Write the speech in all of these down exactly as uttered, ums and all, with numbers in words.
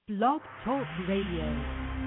Blog Talk Radio.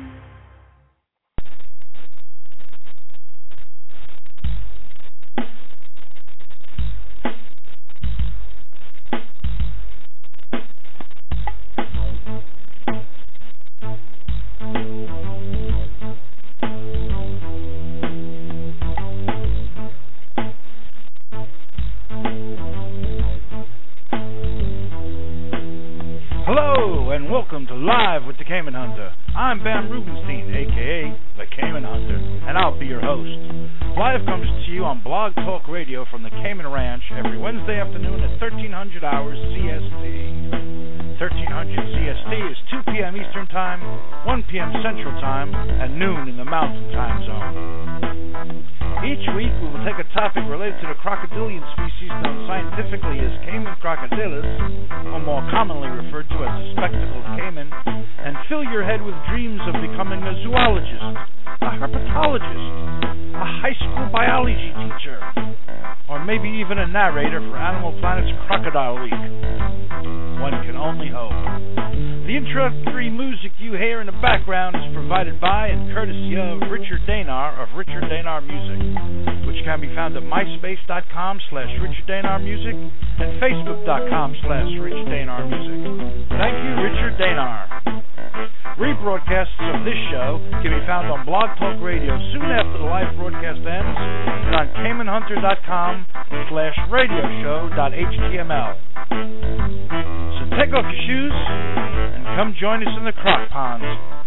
Welcome to Live with the Cayman Hunter. I'm Bam Rubenstein, a k a. the Cayman Hunter, and I'll be your host. Live comes to you on Blog Talk Radio from the Cayman Ranch every Wednesday afternoon at thirteen hundred hours C S T. thirteen hundred C S T is two p.m. Eastern Time, one p.m. Central Time, and noon in the Mountain Time Zone. Each week we will take a topic related to the crocodilian species known scientifically as Cayman crocodilus, or more commonly referred to as the spectacled cayman, and fill your head with dreams of becoming a zoologist, a herpetologist, a high school biology teacher, or maybe even a narrator for Animal Planet's Crocodile Week. One can only hope. The introductory music you hear in the background is provided by and courtesy of Richard Danar of Richard Danar Music, which can be found at myspace.com slash Richard Danar Music and facebook.com slash Richard Danar Music. Thank you, Richard Danar. Rebroadcasts of this show can be found on Blog Talk Radio soon after the live broadcast ends and on cayman hunter dot com slash radio show dot h t m l. So take off your shoes and come join us in the croc ponds.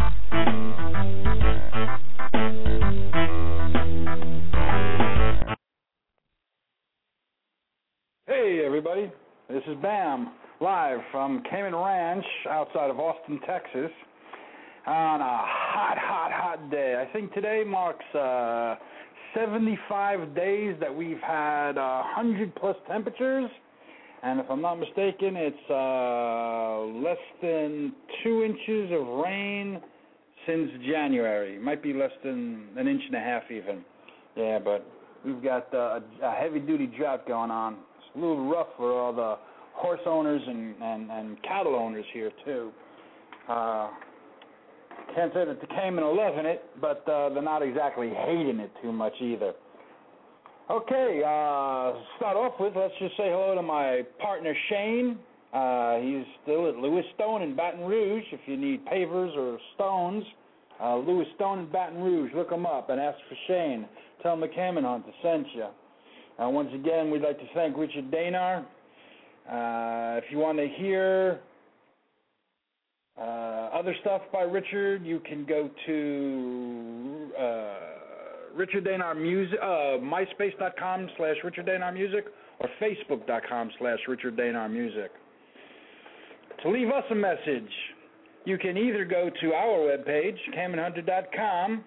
Hey everybody, this is Bam, live from Cayman Ranch outside of Austin, Texas, on a hot, hot, hot day. I think today marks uh, seventy-five days that we've had uh, one hundred plus temperatures, and if I'm not mistaken, it's uh, less than two inches of rain since January. Might be less than an inch and a half even. Yeah, but we've got uh, a heavy-duty drought going on. It's a little rough for all the horse owners and, and, and cattle owners here, too. Uh, can't say that the Cayman are loving it, but uh, they're not exactly hating it too much either. Okay, uh, start off with, let's just say hello to my partner, Shane. Uh, he's still at Lewis Stone in Baton Rouge. If you need pavers or stones, uh, Lewis Stone in Baton Rouge, look him up and ask for Shane. Tell him the Cayman Hunter sent you. Uh, once again, we'd like to thank Richard Danar. Uh, if you want to hear uh, other stuff by Richard, you can go to uh, Richard Danar Music, uh, myspace.com slash Richard Danar Music or facebook.com slash Richard Danar Music. To leave us a message, you can either go to our webpage, cayman hunter dot com,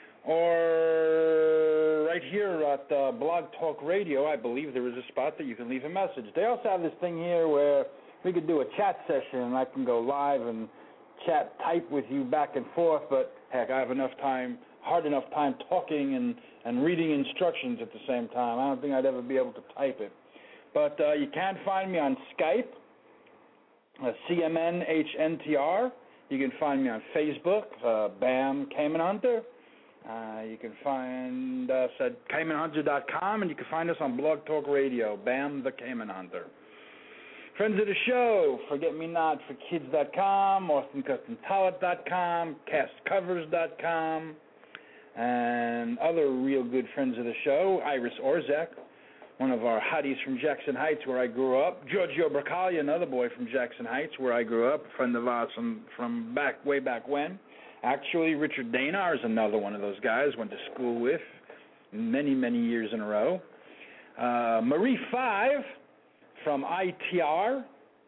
or right here at uh, Blog Talk Radio, I believe there is a spot that you can leave a message. They also have this thing here where we could do a chat session and I can go live and chat, type with you back and forth, but heck, I have enough time, hard enough time talking and, and reading instructions at the same time. I don't think I'd ever be able to type it. But uh, you can find me on Skype, uh, C M N H N T R. You can find me on Facebook, uh, Bam Cayman Hunter. Uh, you can find us at cayman hunter dot com, and you can find us on Blog Talk Radio, Bam the Cayman Hunter. Friends of the show, forget me not for kids dot com, austin custom talent dot com, cast covers dot com, and other real good friends of the show, Iris Orzak, one of our hotties from Jackson Heights, where I grew up, Giorgio Bracaglia, another boy from Jackson Heights, where I grew up, a friend of ours from, from back way back when. Actually, Richard Danar is another one of those guys, went to school with many, many years in a row. Uh, Marie Five from I T R.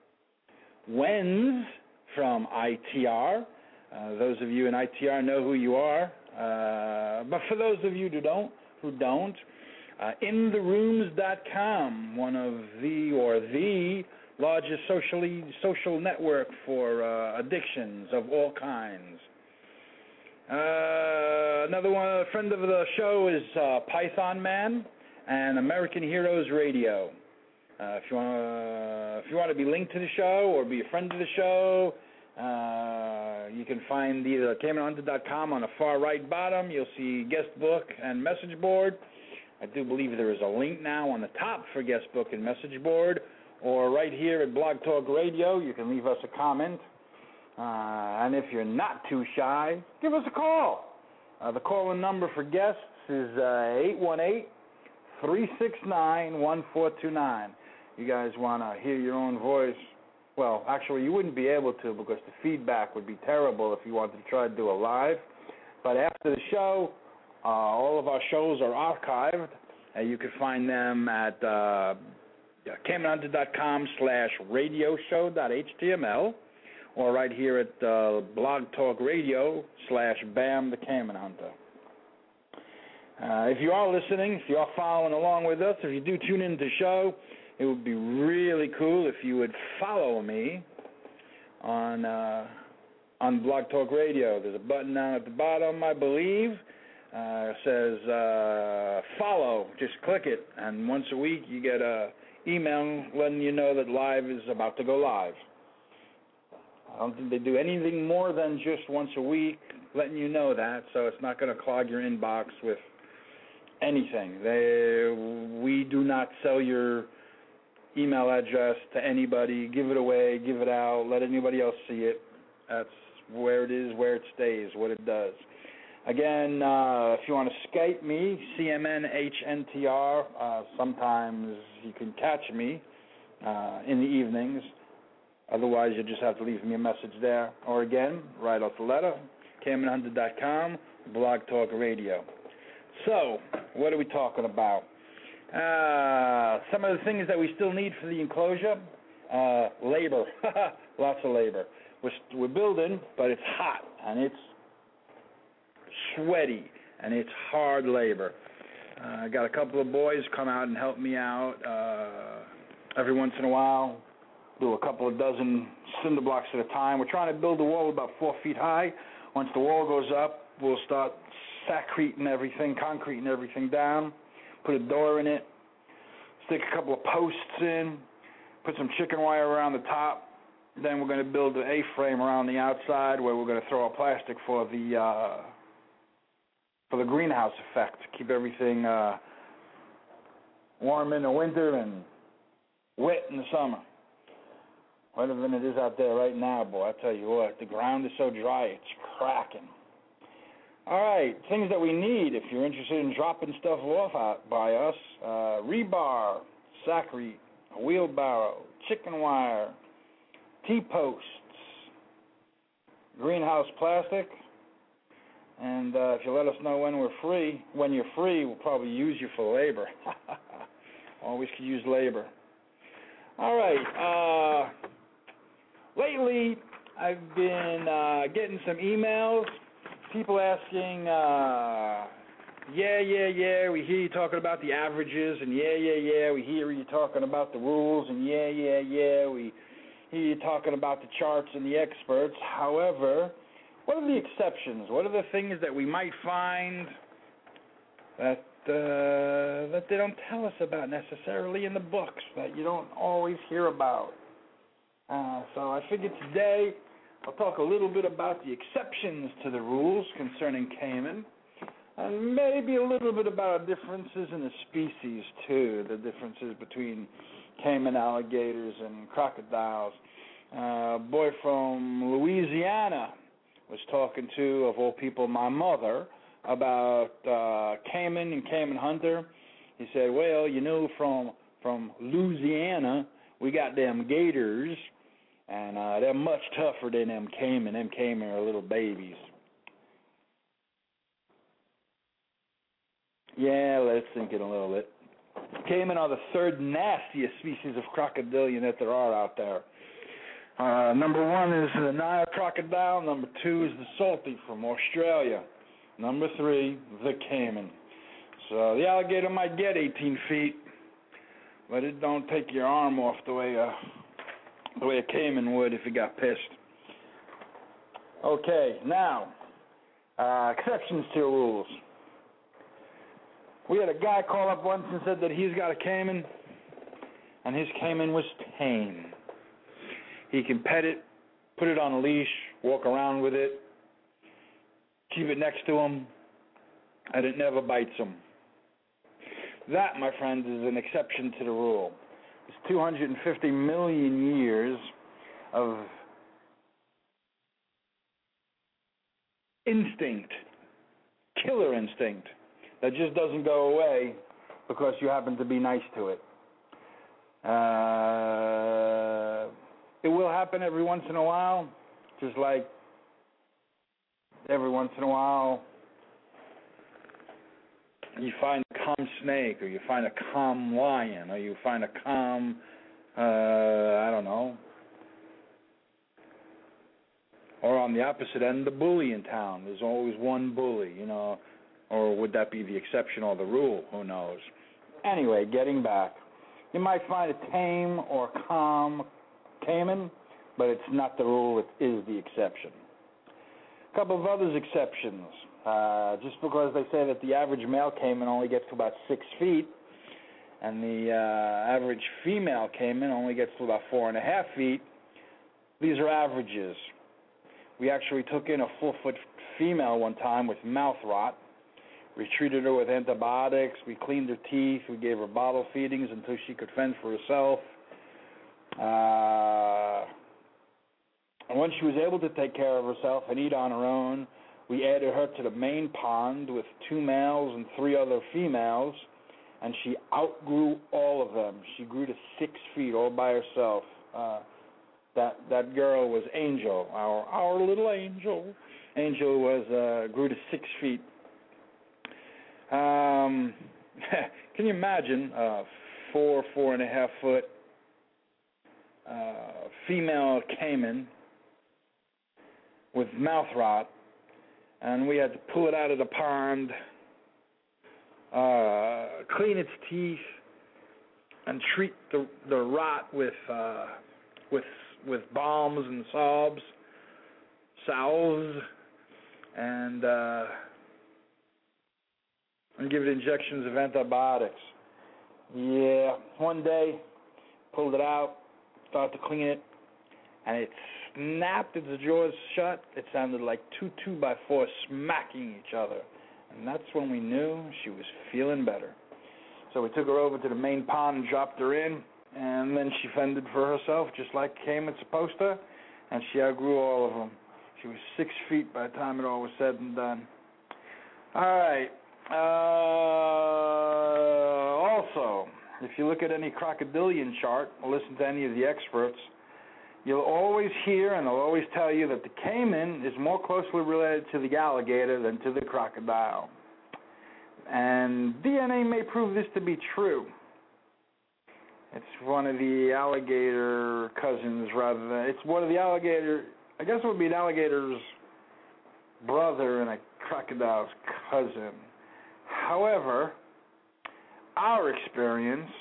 Wenz from I T R. Uh, those of you in I T R know who you are. Uh, but for those of you who don't, who don't, uh, in the rooms dot com, one of the or the largest socially social network for uh, addictions of all kinds. Uh, another one, a friend of the show is uh, Python Man and American Heroes Radio. Uh, if you want, uh, if you want to be linked to the show or be a friend of the show, uh, you can find either Cayman Hunter dot com on the far right bottom. You'll see guest book and message board. I do believe there is a link now on the top for guest book and message board. Or right here at Blog Talk Radio, you can leave us a comment. Uh, and if you're not too shy, give us a call. Uh, the call-in number for guests is uh, eight one eight, three six nine, one four two nine. You guys want to hear your own voice? Well, actually, you wouldn't be able to because the feedback would be terrible if you wanted to try to do a live. But after the show, uh, all of our shows are archived, and you can find them at uh, Cayman Hunter dot com slash radio show dot H T M L, or right here at uh, Blog Talk Radio slash Bam the Cayman Hunter. Uh, if you are listening, if you are following along with us, if you do tune into the show, it would be really cool if you would follow me on uh, on Blog Talk Radio. There's a button down at the bottom, I believe. Uh, it says uh, follow. Just click it, and once a week you get a email letting you know that live is about to go live. I don't think they do anything more than just once a week letting you know that, so it's not going to clog your inbox with anything. They, we do not sell your email address to anybody. Give it away, give it out, let anybody else see it. That's where it is, where it stays, what it does. Again, uh, if you want to Skype me, C M N H N T R, uh, sometimes you can catch me uh, in the evenings. Otherwise, you just have to leave me a message there. Or again, write us a letter, Cayman Hunter dot com, Blog Talk Radio. So, what are we talking about? Uh, some of the things that we still need for the enclosure, uh, labor, lots of labor. We're, we're building, but it's hot, and it's sweaty, and it's hard labor. Uh, I got a couple of boys come out and help me out uh, every once in a while, do a couple of dozen cinder blocks at a time. We're trying to build a wall about four feet high. Once the wall goes up, we'll start saccreting everything, concreting everything down, put a door in it, stick a couple of posts in, put some chicken wire around the top. Then we're going to build an A-frame around the outside where we're going to throw a plastic for the uh, for the greenhouse effect, keep everything uh, warm in the winter and wet in the summer. Wetter than it is out there right now, boy. I tell you what, the ground is so dry, it's cracking. All right, things that we need if you're interested in dropping stuff off out by us: uh, rebar, saccharine, a wheelbarrow, chicken wire, T-posts, greenhouse plastic, and uh, if you let us know when we're free, when you're free, we'll probably use you for labor. Always could use labor. All right. Uh, lately, I've been uh, getting some emails, people asking, uh, yeah, yeah, yeah, we hear you talking about the averages, and yeah, yeah, yeah, we hear you talking about the rules, and yeah, yeah, yeah, we hear you talking about the charts and the experts. However, what are the exceptions? What are the things that we might find that uh, that they don't tell us about necessarily in the books, that you don't always hear about? Uh, so I figured today I'll talk a little bit about the exceptions to the rules concerning Cayman, and maybe a little bit about differences in the species too, the differences between Cayman alligators and crocodiles. Uh, a boy from Louisiana was talking to, of all people, my mother, about uh, Cayman and Cayman Hunter. He said, well, you know, from from Louisiana, we got them gators, and uh, they're much tougher than them Cayman. Them Cayman are little babies. Yeah, let's think it a little bit. Cayman are the third nastiest species of crocodilian that there are out there. Uh, number one is the Nile crocodile. Number two is the salty from Australia. Number three, the Cayman. So the alligator might get eighteen feet, but it don't take your arm off the way a, the way a Cayman would if it got pissed. Okay, now, uh, exceptions to the rules. We had a guy call up once and said that he's got a Cayman, and his Cayman was tame. He can pet it, put it on a leash, walk around with it, keep it next to them, and it never bites them. That, my friends, is an exception to the rule. It's two hundred fifty million years of instinct, killer instinct, that just doesn't go away because you happen to be nice to it. Uh, it will happen every once in a while, just like every once in a while you find a calm snake, or you find a calm lion, or you find a calm, uh, I don't know, or on the opposite end, the bully in town. There's always one bully, you know, or would that be the exception or the rule? Who knows? Anyway, getting back. You might find a tame or calm caiman, but it's not the rule, it is the exception. A couple of others exceptions. Uh, just because they say that the average male caiman only gets to about six feet, and the uh, average female caiman only gets to about four and a half feet, these are averages. We actually took in a full-foot female one time with mouth rot. We treated her with antibiotics. We cleaned her teeth. We gave her bottle feedings until she could fend for herself. Uh, and when she was able to take care of herself and eat on her own, we added her to the main pond with two males and three other females, and she outgrew all of them. She grew to six feet all by herself. Uh, that that girl was Angel, our our little Angel. Angel was uh, grew to six feet. Um, can you imagine a four, four and a half foot uh, female caiman with mouth rot, and we had to pull it out of the pond, uh, clean its teeth, and treat the the rot with uh, with with balms and salves, salves, and uh, and give it injections of antibiotics. Yeah, one day, pulled it out, started to clean it, and it snapped its jaws shut. It sounded like two two-by-fours smacking each other. And that's when we knew she was feeling better. So we took her over to the main pond and dropped her in, and then she fended for herself just like caiman's supposed to, and she outgrew all of them. She was six feet by the time it all was said and done. All right. Uh, also, if you look at any crocodilian chart or listen to any of the experts, you'll always hear and they'll always tell you that the caiman is more closely related to the alligator than to the crocodile. And D N A may prove this to be true. It's one of the alligator cousins rather than, it's one of the alligator, I guess it would be an alligator's brother and a crocodile's cousin. However, our experience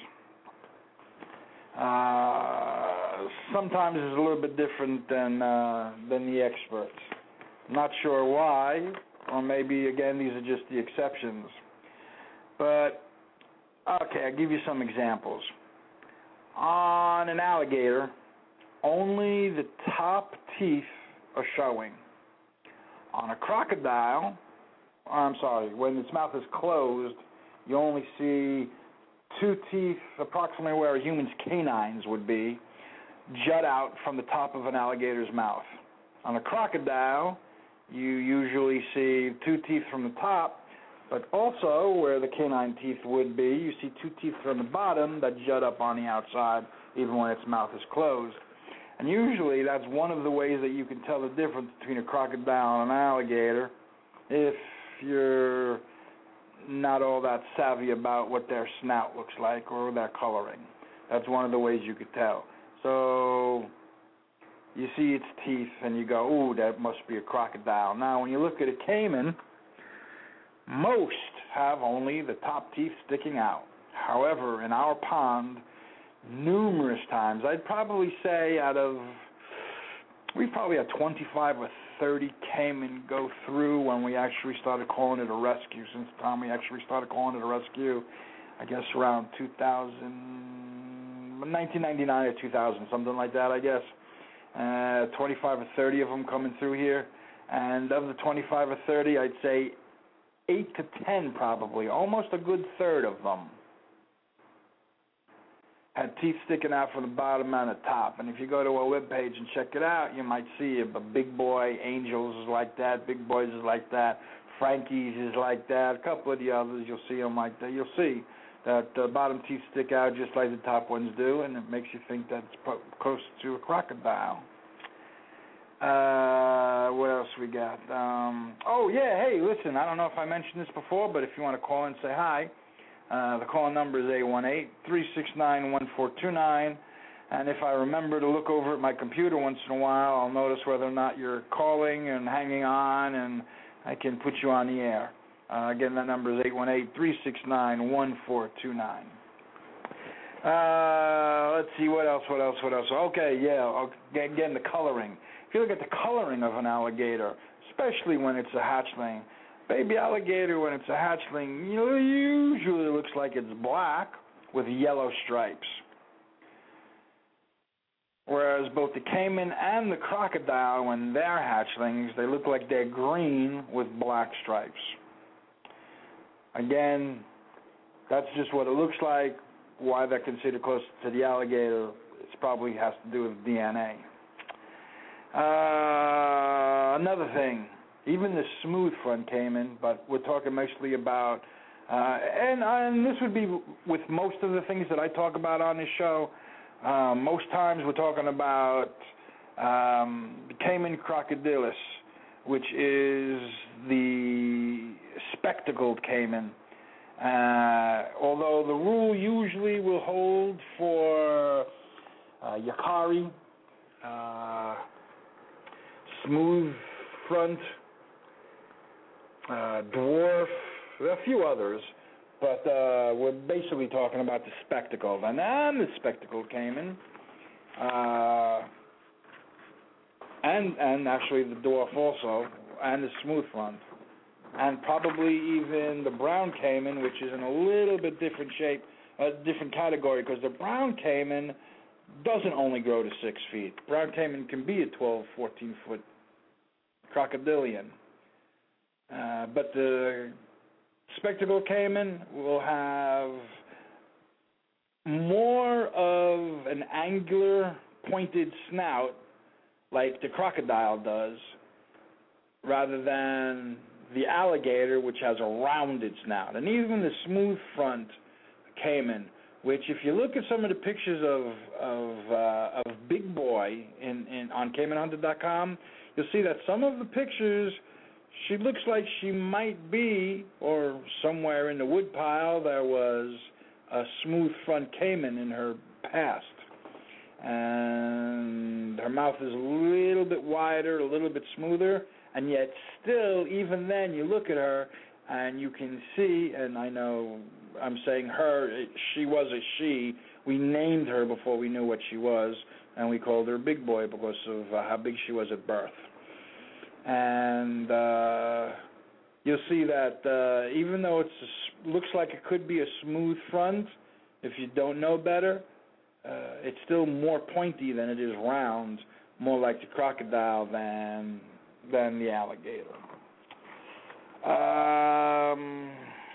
uh, sometimes is a little bit different than uh, than the experts. I'm not sure why, or maybe, again, these are just the exceptions. But, okay, I'll give you some examples. On an alligator, only the top teeth are showing. On a crocodile, I'm sorry, when its mouth is closed, you only see two teeth approximately where a human's canines would be jut out from the top of an alligator's mouth. On a crocodile, you usually see two teeth from the top, but also where the canine teeth would be, you see two teeth from the bottom that jut up on the outside even when its mouth is closed. And usually that's one of the ways that you can tell the difference between a crocodile and an alligator if you're not all that savvy about what their snout looks like or their coloring. That's one of the ways you could tell. So you see its teeth and you go, ooh, that must be a crocodile. Now, when you look at a caiman, most have only the top teeth sticking out. However, in our pond, numerous times, I'd probably say out of, we probably had twenty-five or thirty caiman go through when we actually started calling it a rescue. Since the time we actually started calling it a rescue, I guess around two thousand, nineteen ninety-nine or two thousand, something like that, I guess. uh, twenty-five or thirty of them coming through here. And of the twenty-five or thirty, I'd say eight to ten probably, almost a good third of them, had teeth sticking out from the bottom and the top. And if you go to our webpage and check it out, you might see a Big Boy, Angels is like that, Big Boys is like that, Frankie's is like that, a couple of the others, you'll see them like that. You'll see that the bottom teeth stick out just like the top ones do, and it makes you think that it's pro- close to a crocodile. Uh, what else we got? Um, oh, yeah, hey, listen, I don't know if I mentioned this before, but if you want to call and say hi, uh, the call number is eight one eight, three six nine, one four two nine, and if I remember to look over at my computer once in a while, I'll notice whether or not you're calling and hanging on, and I can put you on the air. Uh, again, that number is eight one eight, three six nine, one four two nine. Uh, let's see, what else, what else, what else? Okay, yeah, again, the coloring. If you look at the coloring of an alligator, especially when it's a hatchling, baby alligator, when it's a hatchling, you know, usually looks like it's black with yellow stripes. Whereas both the caiman and the crocodile, when they're hatchlings, they look like they're green with black stripes. Again, that's just what it looks like. Why they're considered close to the alligator, it probably has to do with D N A. Uh, another thing, even the smooth front caiman, but we're talking mostly about, uh, and, and this would be with most of the things that I talk about on this show. Uh, most times we're talking about um, the Caiman crocodilus, which is the spectacled caiman. Uh, although the rule usually will hold for uh, Yakari, uh, smooth front, uh, dwarf, there are a few others, but uh, we're basically talking about the spectacled. And I'm the spectacled caiman, uh, and and actually the dwarf also, and the smooth front, and probably even the brown caiman, which is in a little bit different shape, a different category, because the brown caiman doesn't only grow to six feet. Brown caiman can be a twelve, fourteen foot crocodilian. Uh, but the spectacled caiman will have more of an angular, pointed snout like the crocodile does, rather than the alligator, which has a rounded snout. And even the smooth front caiman, which if you look at some of the pictures of of, uh, of Big Boy in, in on Cayman Hunter dot com, you'll see that some of the pictures, she looks like she might be, or somewhere in the woodpile there was a smooth front caiman in her past. And her mouth is a little bit wider, a little bit smoother, and yet still, even then, you look at her and you can see, and I know I'm saying her, she was a she. We named her before we knew what she was, and we called her Big Boy because of uh, how big she was at birth. And uh, you'll see that uh, even though it looks like it could be a smooth front, if you don't know better, uh, it's still more pointy than it is round, more like the crocodile than than the alligator. Um,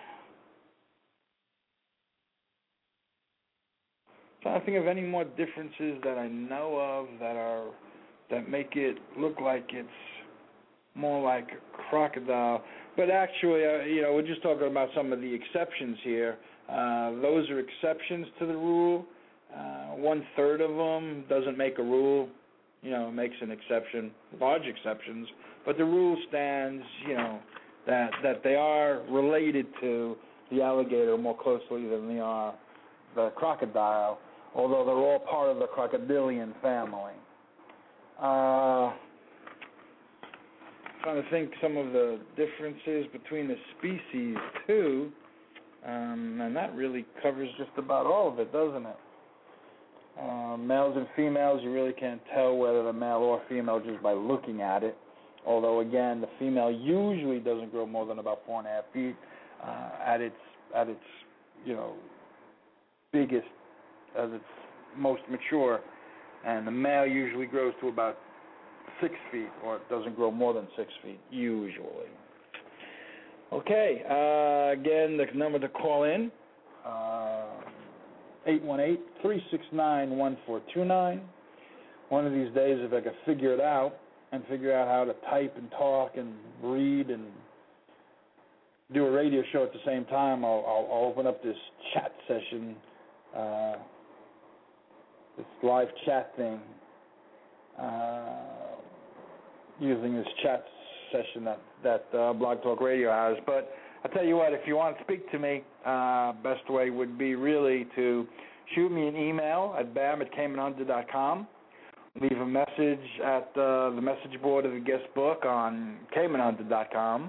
trying to think of any more differences that I know of that are that make it look like it's more like a crocodile. But actually, uh, you know, we're just talking about some of the exceptions here. Uh, those are exceptions to the rule. Uh, one third of them doesn't make a rule. You know, makes an exception, large exceptions. But the rule stands, you know, that that they are related to the alligator more closely than they are the crocodile, although they're all part of the crocodilian family. Uh, trying to think some of the differences between the species, too, um, and that really covers just about all of it, doesn't it? Uh, males and females, you really can't tell whether they're male or female just by looking at it. Although, again, the female usually doesn't grow more than about four and a half feet uh, at its at its you know biggest, as its most mature. and the male usually grows to about six feet, or it doesn't grow more than six feet, usually. Okay, uh, again, the number to call in, uh, eight one eight, three six nine, one four two nine. One of these days, if I can figure it out and figure out how to type and talk and read and do a radio show at the same time, I'll, I'll, I'll open up this chat session, uh, this live chat thing, uh, using this chat session that, that uh, Blog Talk Radio has. But I tell you what, if you want to speak to me, uh, best way would be really to shoot me an email at bam at cayman hunter dot com. Leave a message at uh, the message board of the guest book on cayman hunter dot com.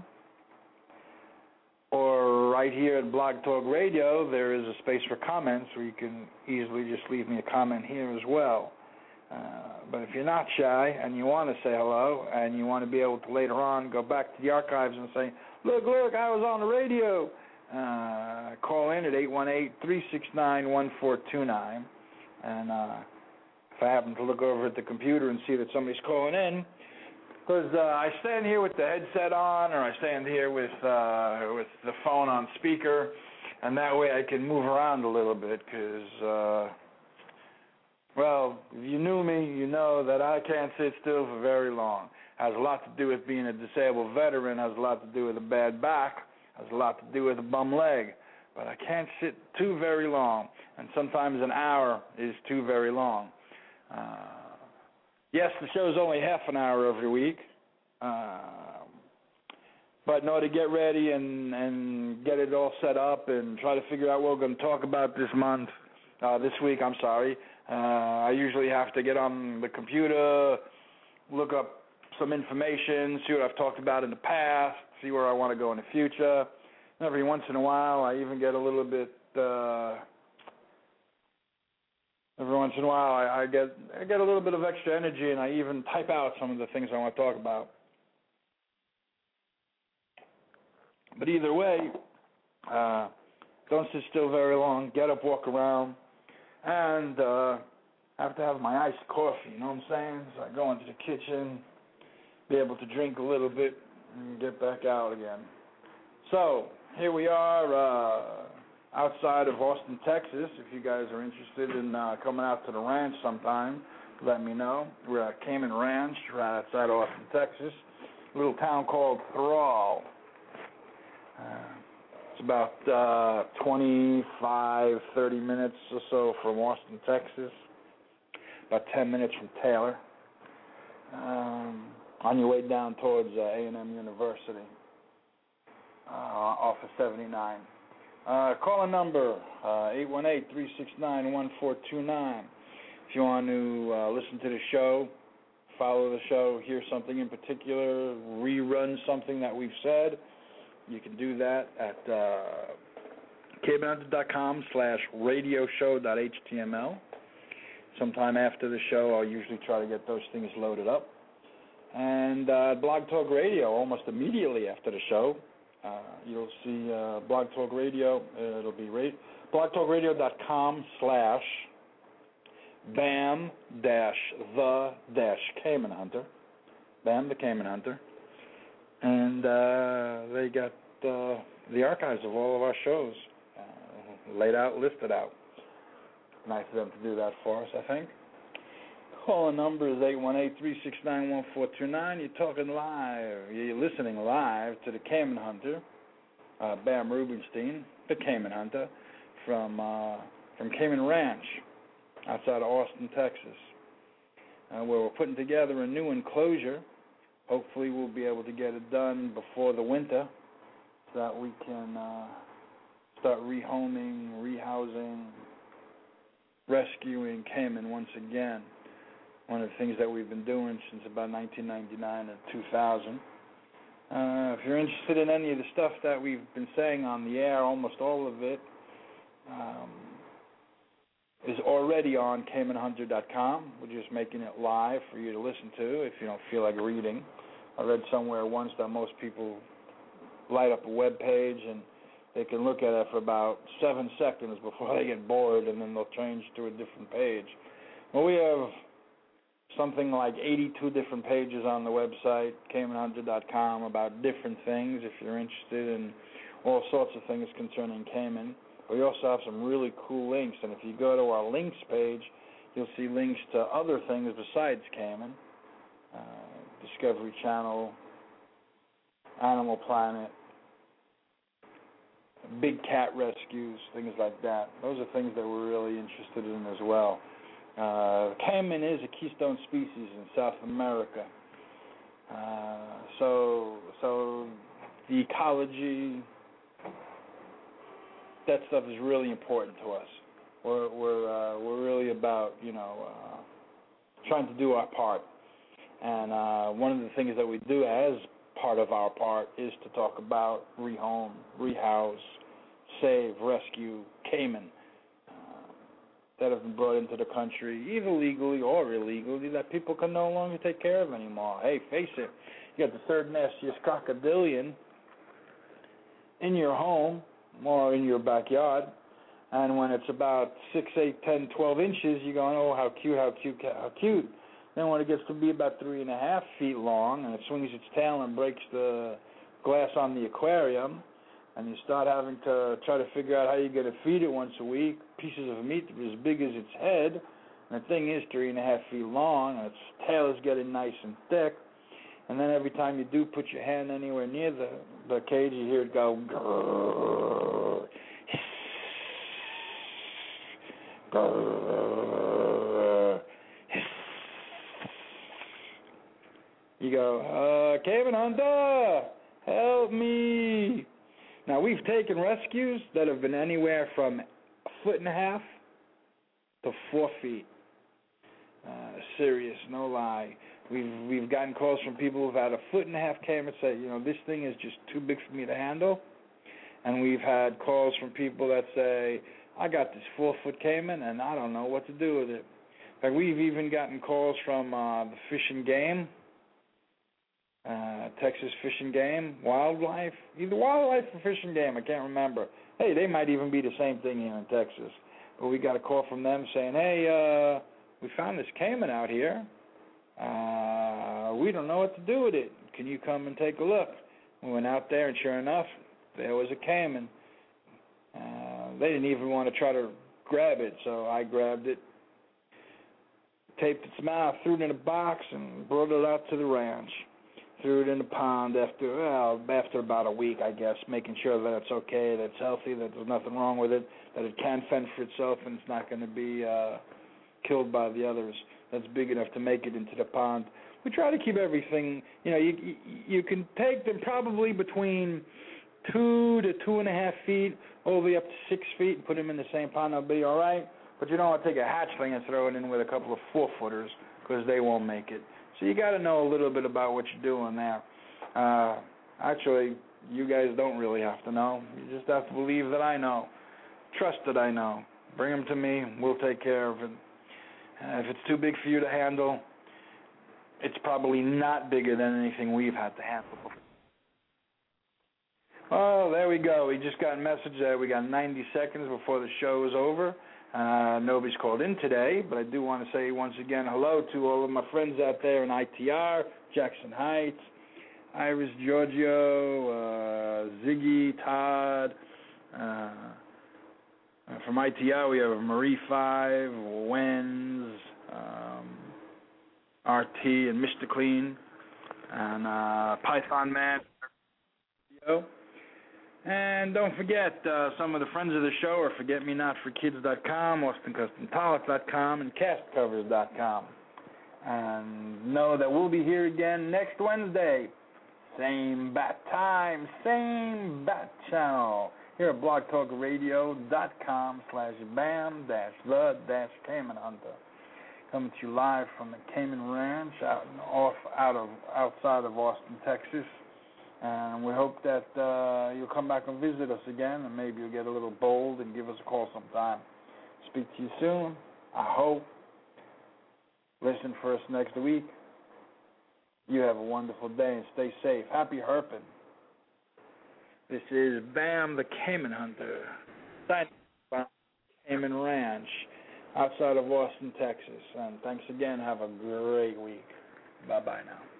Or right here at Blog Talk Radio, there is a space for comments where you can easily just leave me a comment here as well. Uh, but if you're not shy and you want to say hello and you want to be able to later on go back to the archives and say, look, look, I was on the radio, uh, call in at eight one eight, three six nine, one four two nine. And uh, if I happen to look over at the computer and see that somebody's calling in, because uh, I stand here with the headset on, or I stand here with uh, with the phone on speaker, and that way I can move around a little bit, because, uh, well, if you knew me, you know that I can't sit still for very long. Has a lot to do with being a disabled veteran, has a lot to do with a bad back, has a lot to do with a bum leg, but I can't sit too very long, and sometimes an hour is too very long. Uh, yes, the show's only half an hour every week, uh, but in order to get ready and, and get it all set up and try to figure out what we're going to talk about this month, uh, this week, I'm sorry, uh, I usually have to get on the computer, look up some information, see what I've talked about in the past, see where I want to go in the future. And every once in a while, I even get a little bit... Uh, Every once in a while, I, I get I get a little bit of extra energy, and I even type out some of the things I want to talk about. But either way, uh, don't sit still very long. Get up, walk around, and uh, I have to have my iced coffee. You know what I'm saying? So I go into the kitchen, be able to drink a little bit, and get back out again. So here we are. Uh, outside of Austin, Texas. If you guys are interested in uh, coming out to the ranch sometime, let me know. We're at Cayman Ranch, right outside Austin, Texas. A little town called Thrall. Uh, it's about uh, twenty-five, thirty minutes or so from Austin, Texas. About ten minutes from Taylor. Um, on your way down towards uh, A and M University, uh, off of seventy-nine. Uh, call a number, uh, eight one eight, three six nine, one four two nine. If you want to uh, listen to the show, follow the show, hear something in particular, rerun something that we've said, you can do that at uh, cayman hunter dot com slash radio show dot h t m l. Sometime after the show, I'll usually try to get those things loaded up. And uh, Blog Talk Radio, almost immediately after the show, Uh, you'll see uh, Blog Talk Radio. Uh, it'll be ra- blog talk radio dot com slash bam dash the dash Cayman Hunter. Bam the Cayman Hunter. And uh, they got uh, the archives of all of our shows uh, laid out, listed out. Nice of them to do that for us, I think. Call number is eight one eight, three six nine, one four two nine. You're talking live. You're listening live to the Cayman Hunter, uh, Bam Rubenstein, the Cayman Hunter, from uh, from Cayman Ranch, outside of Austin, Texas, uh, where we're putting together a new enclosure. Hopefully we'll be able to get it done before the winter so that we can uh, start rehoming, rehousing, rescuing Cayman once again. One of the things that we've been doing since about nineteen ninety-nine and two thousand. Uh, if you're interested in any of the stuff that we've been saying on the air, almost all of it um, is already on cayman hunter dot com. We're just making it live for you to listen to if you don't feel like reading. I read somewhere once that most people light up a web page and they can look at it for about seven seconds before they get bored, and then they'll change to a different page. Well, we have something like eighty-two different pages on the website, cayman hunter dot com, about different things if you're interested in all sorts of things concerning Cayman. We also have some really cool links, and if you go to our links page, you'll see links to other things besides Cayman, uh, Discovery Channel, Animal Planet, big cat rescues, things like that. Those are things that we're really interested in as well. Uh, Cayman is a keystone species in South America. Uh, so, so the ecology, that stuff is really important to us. We're we're uh, we're really about you know uh, trying to do our part, and uh, one of the things that we do as part of our part is to talk about rehome, rehouse, save, rescue Cayman uh, that have been brought into the country, either legally or illegally, that people can no longer take care of anymore. Hey, face it, you got the third nastiest crocodilian in your home or in your backyard, and when it's about six, eight, ten, twelve inches, you're going, oh, how cute, how cute, how cute. Then when it gets to be about three and a half feet long, and it swings its tail and breaks the glass on the aquarium, and you start having to try to figure out how you're going to feed it once a week, pieces of meat that are as big as its head, and the thing is three and a half feet long, and its tail is getting nice and thick, and then every time you do put your hand anywhere near the, the cage, you hear it go, grrr, grrr, you go, uh, Cayman Hunter, help me. Now, we've taken rescues that have been anywhere from a foot and a half to four feet. Uh, serious, no lie. We've we've gotten calls from people who've had a foot and a half cayman say, you know, this thing is just too big for me to handle. And we've had calls from people that say, I got this four-foot cayman and I don't know what to do with it. In fact, we've even gotten calls from uh, the Fish and Game, uh, Texas Fish and Game, Wildlife, either Wildlife or Fish and Game, I can't remember. Hey, they might even be the same thing here in Texas. But we got a call from them saying, hey, uh, we found this cayman out here. Uh, we don't know what to do with it. Can you come and take a look? We went out there, and sure enough, there was a cayman. Uh, they didn't even want to try to grab it, so I grabbed it, taped its mouth, threw it in a box, and brought it out to the ranch. Threw it in the pond after, well, after about a week, I guess, making sure that it's okay, that it's healthy, that there's nothing wrong with it, that it can fend for itself, and it's not going to be uh, killed by the others. That's big enough to make it into the pond. We try to keep everything, you know, you you, you can take them probably between two to two and a half feet, all the way up to six feet, and put them in the same pond, they'll be all right. But you don't want to take a hatchling and throw it in with a couple of four-footers because they won't make it. So you got to know a little bit about what you're doing there. Uh, actually, you guys don't really have to know. You just have to believe that I know. Trust that I know. Bring them to me. We'll take care of it. Uh, if it's too big for you to handle, it's probably not bigger than anything we've had to handle before. Oh, there we go. We just got a message that we got ninety seconds before the show is over. Uh, nobody's called in today, but I do want to say once again hello to all of my friends out there in I T R, Jackson Heights, Iris Giorgio, uh, Ziggy, Todd. Uh, Uh, from I T R, we have Marie Five, Wenz, um, R T, and Mister Clean, and uh, Python Man. And don't forget, uh, some of the friends of the show are forget me not for kids dot com, Austin Custom Tonic dot com, and Cast Covers dot com. And know that we'll be here again next Wednesday. Same bat time, same bat channel. Here at blog talk radio dot com slash bam dash the dash Cayman Hunter. Coming to you live from the Cayman Ranch out off out of outside of Austin, Texas. And we hope that uh, you'll come back and visit us again, and maybe you'll get a little bold and give us a call sometime. Speak to you soon, I hope. Listen for us next week. You have a wonderful day and stay safe. Happy herping. This is Bam the Cayman Hunter, signing from Cayman Ranch, outside of Austin, Texas. And thanks again. Have a great week. Bye-bye now.